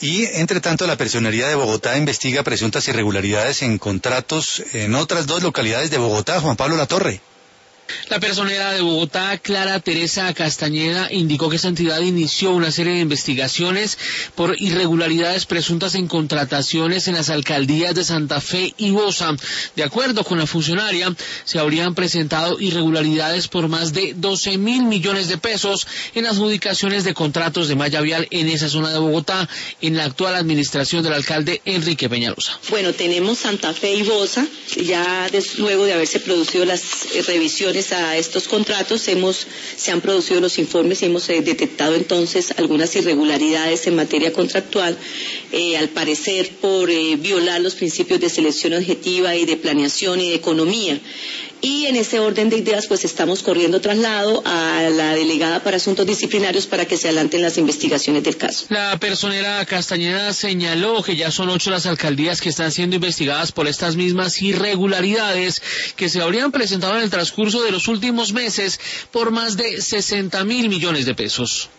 Y, entre tanto, la Personería de Bogotá investiga presuntas irregularidades en contratos en otras dos localidades de Bogotá. Juan Pablo Latorre. La personera de Bogotá, Clara Teresa Castañeda, indicó que esa entidad inició una serie de investigaciones por irregularidades presuntas en contrataciones en las alcaldías de Santa Fe y Bosa. De acuerdo con la funcionaria, se habrían presentado irregularidades por más de 12.000 millones de pesos en adjudicaciones de contratos de malla vial en esa zona de Bogotá, en la actual administración del alcalde Enrique Peñalosa. Bueno, tenemos Santa Fe y Bosa, ya luego de haberse producido las revisiones a estos contratos, se han producido los informes y hemos detectado entonces algunas irregularidades en materia contractual, al parecer por violar los principios de selección objetiva y de planeación y de economía. Y en ese orden de ideas, pues estamos corriendo traslado a la delegada para asuntos disciplinarios para que se adelanten las investigaciones del caso. La personera Castañeda señaló que ya son 8 las alcaldías que están siendo investigadas por estas mismas irregularidades que se habrían presentado en el transcurso de los últimos meses por más de 60.000 millones de pesos.